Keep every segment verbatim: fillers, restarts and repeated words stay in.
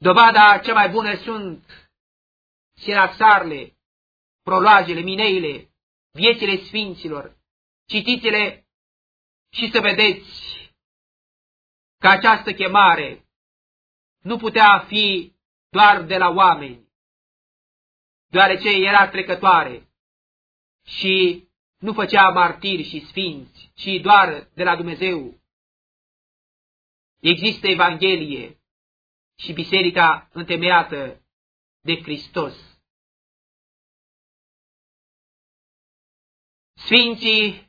Dovada cea mai bună sunt sinaxarele, proloagele, mineile, viețile sfinților. Citiți-le și să vedeți că această chemare nu putea fi doar de la oameni, deoarece era trecătoare și nu făcea martiri și sfinți, ci doar de la Dumnezeu. Există Evanghelie și biserica întemeiată de Hristos. Sfinții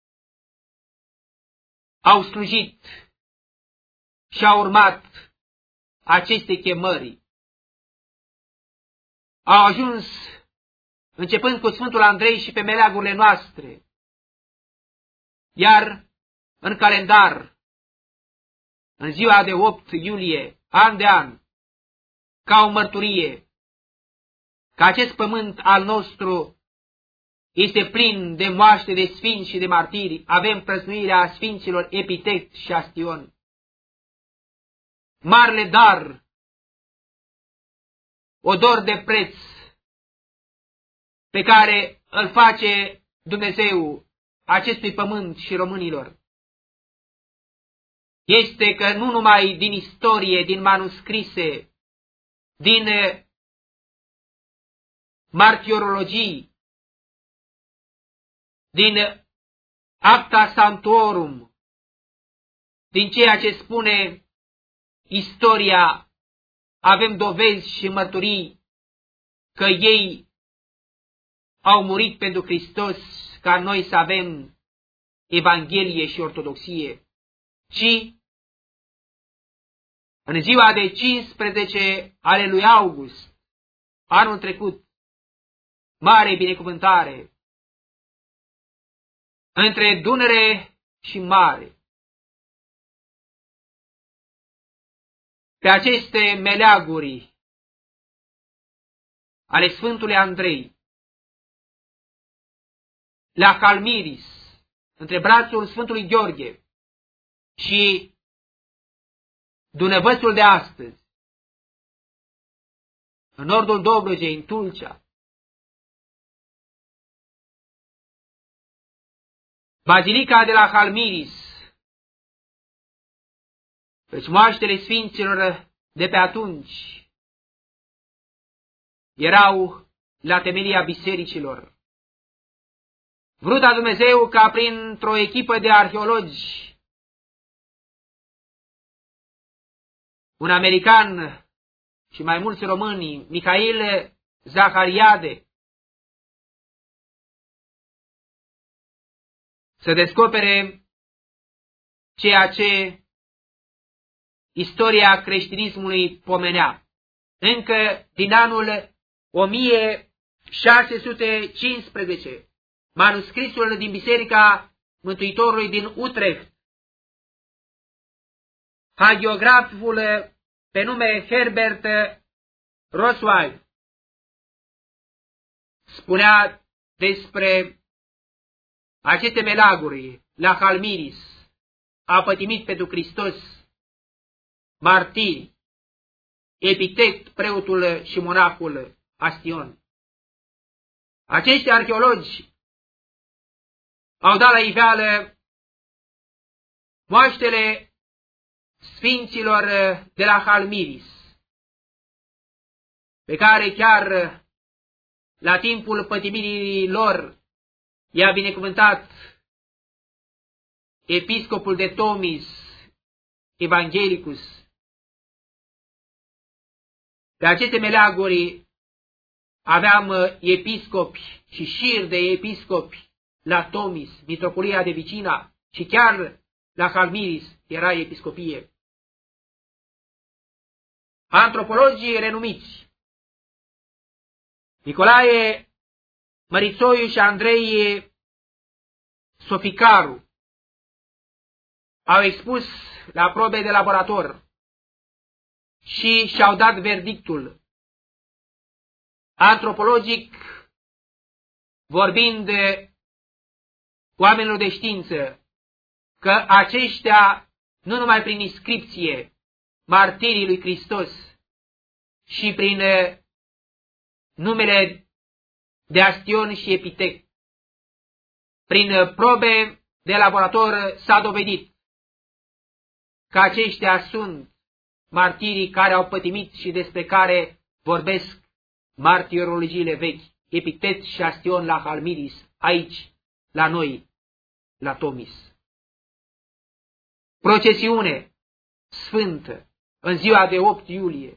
au slujit și au urmat aceste chemări. Au ajuns, începând cu Sfântul Andrei și pe meleagurile noastre, iar în calendar, în ziua de opt iulie, an de an, ca o mărturie că acest pământ al nostru este plin de moaște de sfinți și de martiri, avem prăznuirea sfinților Epitect și Astion. Marele dar, odor de preț, pe care îl face Dumnezeu acestui pământ și românilor, este că nu numai din istorie, din manuscrise, din martirologii, din Acta Sanctorum, din ceea ce spune istoria, avem dovezi și mărturii că ei au murit pentru Hristos ca noi să avem Evanghelie și Ortodoxie, ci în ziua de cincisprezece ale lui August, anul trecut, mare binecuvântare, între Dunăre și Mare, pe aceste meleaguri ale Sfântului Andrei, la Calmiris, între brațul Sfântului Gheorghe și Dunăvățul de astăzi, în nordul Dobrogei, în Tulcea, Bazilica de la Calmiris, căci moaștele sfinților de pe atunci erau la temelia bisericilor. Vruta Dumnezeu ca printr-o echipă de arheologi, un american și mai mulți români, Mihail Zahariade, să descopere ceea ce istoria creștinismului pomenea. Încă din anul o mie șase sute cincisprezece, manuscrisul din Biserica Mântuitorului din Utrecht, hagiograful pe nume Herbert Roswell spunea despre aceste meleaguri la Calmiris, a pătimit pentru Hristos martiri, Epitect, preotul și monahul Astion. Acești arheologi au dat la iveală moaștele sfinților de la Calmiris, pe care chiar la timpul pătimirii lor i-a binecuvântat episcopul de Tomis, Evanghelicus. Pe aceste meleaguri aveam episcopi și șir de episcopi la Tomis, mitropolia de Vicina, și chiar la Calmiris era episcopie. Antropologii renumiți Nicolae Mărițoiu și Andrei Soficaru au expus la probe de laborator și și-au dat verdictul antropologic, vorbind de oamenilor de știință, că aceștia, nu numai prin inscripție, martirii lui Hristos, și prin numele de Astion și Epitec. Prin probe de laborator s-a dovedit că aceștia sunt martirii care au pătimit și despre care vorbesc martirologiile vechi, Epitet și Astion la Halmiris, aici, la noi, la Tomis. Procesiune sfântă în ziua de opt iulie.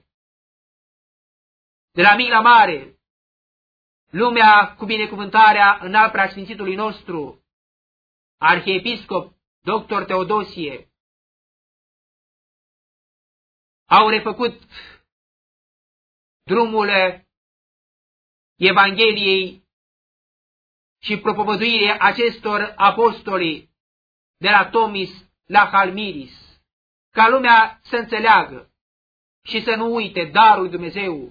De la mic la mare, lumea cu binecuvântarea în al preasfințitului nostru, arhiepiscop doctor Teodosie, au refăcut drumul Evangheliei și propovăduirii acestor apostoli de la Tomis la Halmiris, ca lumea să înțeleagă și să nu uite darul lui Dumnezeu,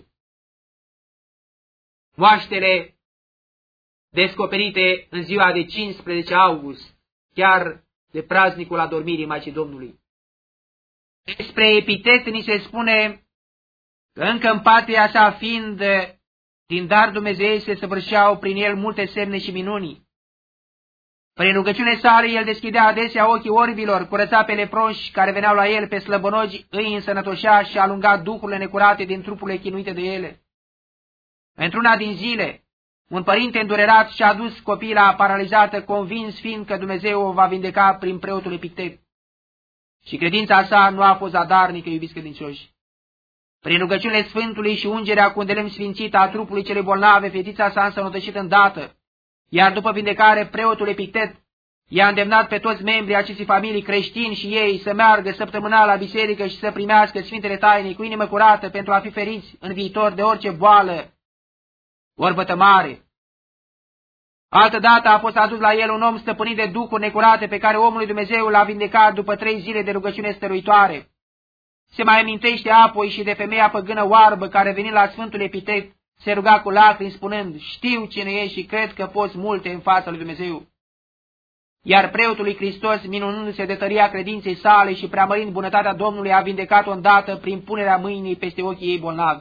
moaștele descoperite în ziua de cincisprezece august, chiar de praznicul adormirii Maicii Domnului. Despre Epitet ni se spune că încă în patria sa fiind, din dar Dumnezeu se săvârșeau prin el multe semne și minuni. Prin rugăciune sale el deschidea adesea ochii orbilor, curăța pe leproși care veneau la el, pe slăbănogi îi însănătoșea și alunga duhurile necurate din trupurile chinuite de ele. Într-una din zile, un părinte îndurerat și-a dus copila paralizată, convins fiind că Dumnezeu o va vindeca prin preotul Epictet. Și credința sa nu a fost zadarnică, iubiți credincioși. Prin rugăciunile Sfântului și ungerea cu un de lemn sfințit a trupului celei bolnave, fetița s-a însănătoșit îndată, iar după vindecare preotul Epictet i-a îndemnat pe toți membrii acestei familii creștini și ei să meargă săptămânal la biserică și să primească Sfintele Taine cu inimă curată pentru a fi feriți în viitor de orice boală ori vătămare. Altădată a fost adus la el un om stăpânit de duhuri necurate pe care omul lui Dumnezeu l-a vindecat după trei zile de rugăciune stăruitoare. Se mai amintește apoi și de femeia păgână oarbă care venind la Sfântul Epictet se ruga cu lacrimi spunând: știu cine ești și cred că poți multe în fața lui Dumnezeu. Iar preotul lui Hristos, minunându-se de tăria credinței sale și preamărind bunătatea Domnului, a vindecat-o îndată prin punerea mâinii peste ochii ei bolnavi.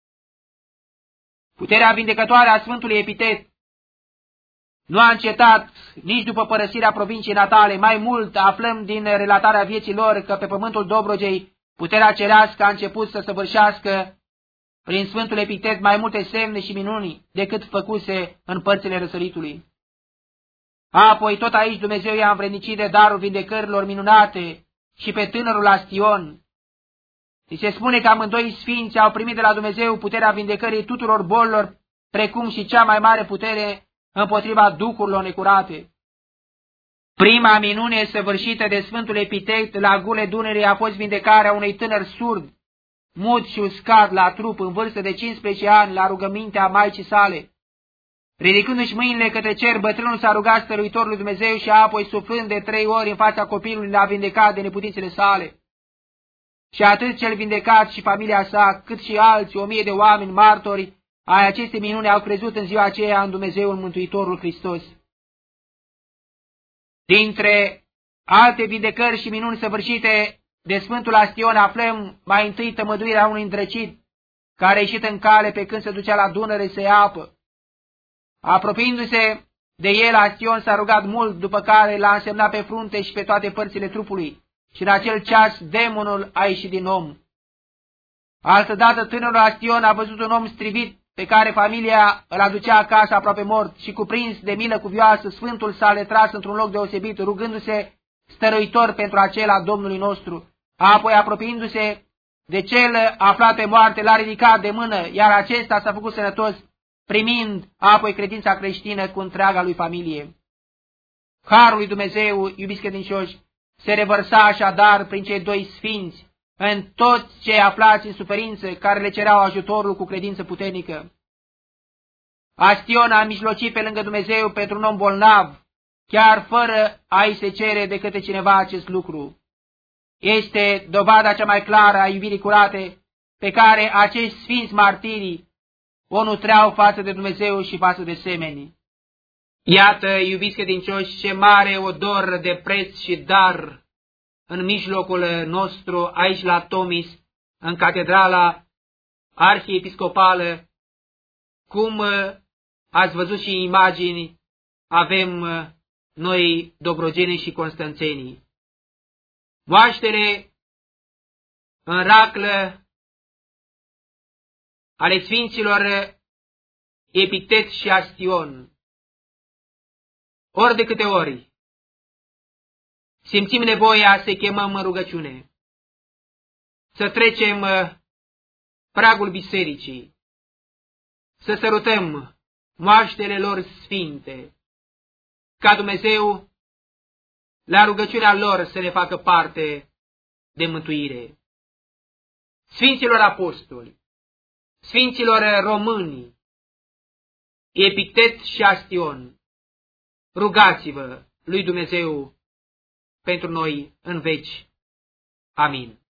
Puterea vindecătoare a Sfântului Epictet nu a încetat nici după părăsirea provinciei natale. Mai mult aflăm din relatarea vieții lor că pe pământul Dobrogei puterea cerească a început să săvârșească prin Sfântul Epictet mai multe semne și minuni decât făcuse în părțile răsăritului. Apoi tot aici Dumnezeu i-a învrednicit de darul vindecărilor minunate și pe tânărul Astion. Și se spune că amândoi sfinți au primit de la Dumnezeu puterea vindecării tuturor bolilor, precum și cea mai mare putere împotriva duhurilor necurate. Prima minune săvârșită de Sfântul Epictet la Gule Dunării a fost vindecarea unui tânăr surd, mut și uscat la trup, în vârstă de cincisprezece ani, la rugămintea Maicii sale. Ridicându-și mâinile către cer, bătrânul s-a rugat stăruitorului Dumnezeu și apoi, suflând de trei ori în fața copilului, l-a vindecat de neputințele sale. Și atât cel vindecat și familia sa, cât și alții, o mie de oameni martori ai acestei minuni, au crezut în ziua aceea în Dumnezeul Mântuitorul Hristos. Dintre alte vindecări și minuni săvârșite de Sfântul Astion aflăm mai întâi tămăduirea unui îndrăcit care a ieșit în cale pe când se ducea la Dunăre să ia apă. Apropiindu-se de el, Astion s-a rugat mult, după care l-a însemnat pe frunte și pe toate părțile trupului, și în acel ceas demonul a ieșit din om. Altădată tânărul Astion a văzut un om strivit pe care familia îl aducea acasă aproape mort și, cuprins de milă cuvioasă, Sfântul s-a retras într-un loc deosebit, rugându-se stăruitor pentru acela Domnului nostru. Apoi, apropiindu-se de cel aflat pe moarte, l-a ridicat de mână, iar acesta s-a făcut sănătos, primind apoi credința creștină cu întreaga lui familie. Harul lui Dumnezeu, iubiți credincioși, se revărsa așadar prin cei doi sfinți în toți cei aflați în suferință, care le cereau ajutorul cu credință puternică. Astion a mijlocit pe lângă Dumnezeu pentru un om bolnav, chiar fără a-i se cere de către cineva acest lucru. Este dovada cea mai clară a iubirii curate pe care acești sfinți martirii o nutreau față de Dumnezeu și față de semeni. Iată, iubiți credincioși, ce mare odor de preț și dar în mijlocul nostru, aici la Tomis, în catedrala arhiepiscopală, cum ați văzut și în imagini, avem noi dobrogenii și constanțenii. Moaștere în raclă ale sfinților Epictet și Astion. Ori de câte ori simțim nevoia să chemăm în rugăciune, să trecem pragul bisericii, să sărutăm moaștele lor sfinte, ca Dumnezeu la rugăciunea lor să ne facă parte de mântuire. Sfinților apostoli, Sfinților români, Epictet și Astion, rugați-vă lui Dumnezeu pentru noi în veci. Amin.